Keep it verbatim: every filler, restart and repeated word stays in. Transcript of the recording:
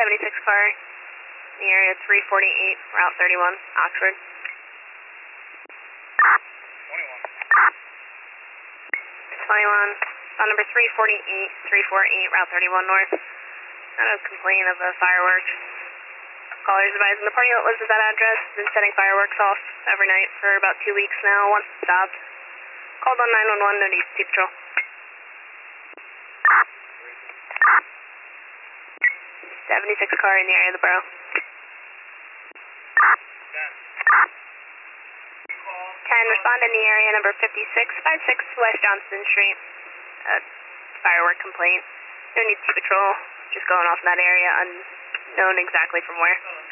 seventy-six car in the area, three forty-eight, Route thirty-one, Oxford. twenty-one. twenty-one, on number three forty-eight, three forty-eight, Route thirty-one North. Not a complaint of the fireworks. Callers advising the party that lives at that address has been setting fireworks off every night for about two weeks now. Once it stopped. Called on nine one one, no need to patrol. seventy-six car in the area of the borough. Can respond in the area, number fifty-six fifty-six West Johnston Street. Uh, firework complaint. No need to patrol. Just going off in that area, unknown exactly from where.